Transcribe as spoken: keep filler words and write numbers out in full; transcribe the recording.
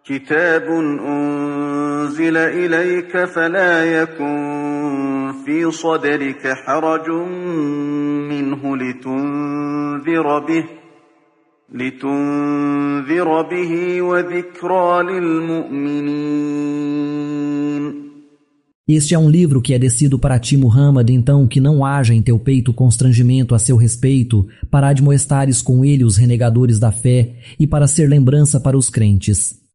كتاب أنزل إليك فلا يكن في صدرك حرج منه لتنذر به لتنذر به وذكرى للمؤمنين. Este é um livro que é descido para ti, Muhammad, então que não haja em teu peito constrangimento a seu respeito, para admoestares com ele os renegadores da fé e para ser lembrança para os crentes.